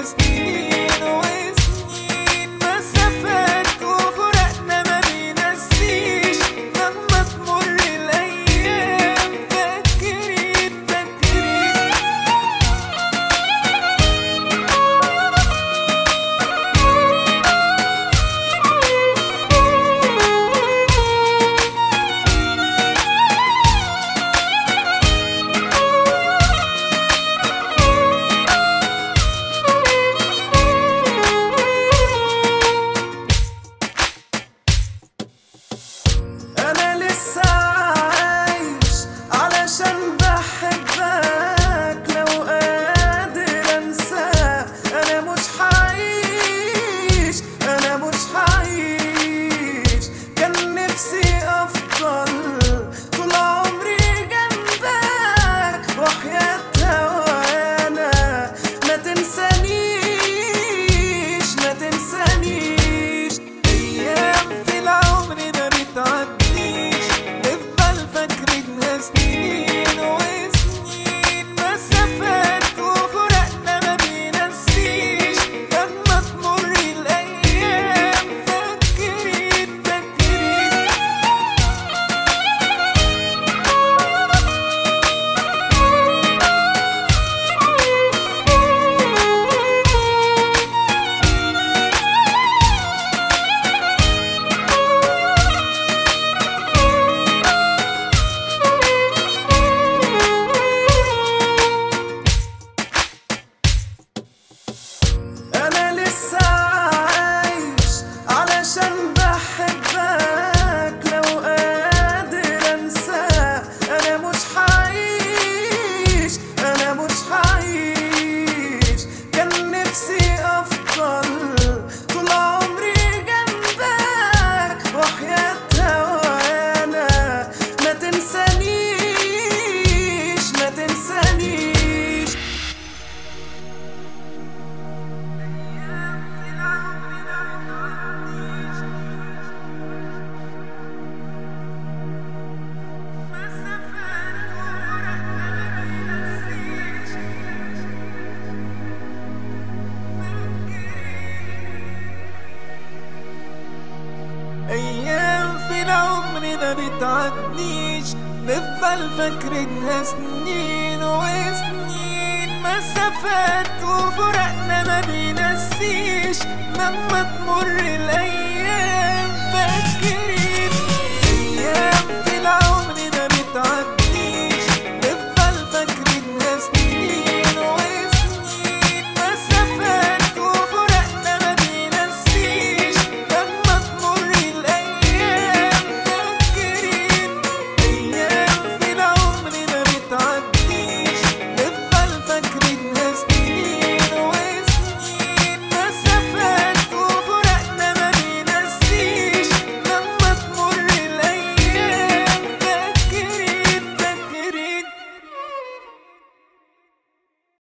سنين وسنين مسافات وفرقنا ما بينسيش لما تمر الأيام. فاكرين أنا لسه عايش علشان بحبك، لو قادر أنساك أنا مش هعيش، أنا مش هعيش. كان نفسي أفضل طول عمري جنبك، وحياة هوانا ما تنسانيش ما تنسانيش. أيام في العمر ما بتعديش، نفضل فاكرينها سنين وسنين مسافات وفرقنا ما بينسيش لما تمر الأيام. فاكرين أنا لسه عايش علشان بحبك، لو قادر أنساك أنا مش هعيش، أنا مش هعيش. كان نفسي أفضل طول عمري جنبك، وحياة هوانا ما تنسانيش ما تنسانيش. أيام في العمر ما بتعديش، نفضل فاكرينها سنين وسنين مسافات